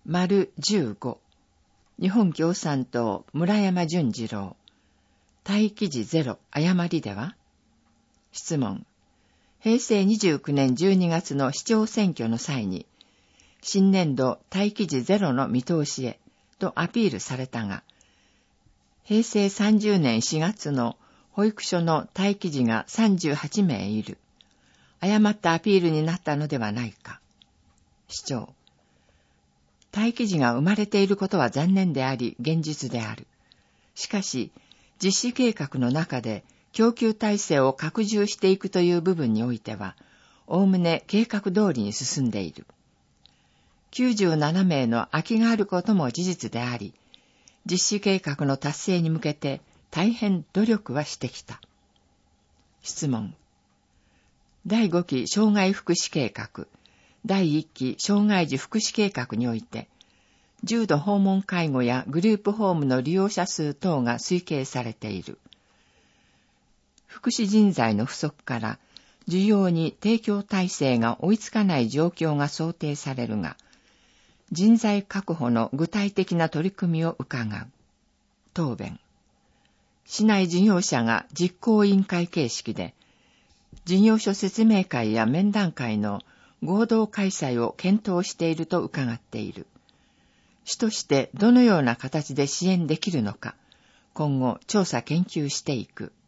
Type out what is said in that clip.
15日本共産党村山淳二郎待機時ゼロ誤りでは。質問。平成29年12月の市長選挙の際に新年度待機時ゼロの見通しへとアピールされたが、平成30年4月の保育所の待機児が38名いる。誤ったアピールになったのではないか。市長。待機児が生まれていることは残念であり、現実である。しかし、実施計画の中で供給体制を拡充していくという部分においては、おおむね計画通りに進んでいる。97名の空きがあることも事実であり、実施計画の達成に向けて大変努力はしてきた。質問。第5期障害福祉計画、第1期障害児福祉計画において、重度訪問介護やグループホームの利用者数等が推計されている。福祉人材の不足から需要に提供体制が追いつかない状況が想定されるが、人材確保の具体的な取り組みを伺う。答弁。市内事業者が実行委員会形式で、事業所説明会や面談会の合同開催を検討していると伺っている。市としてどのような形で支援できるのか、今後調査研究していく。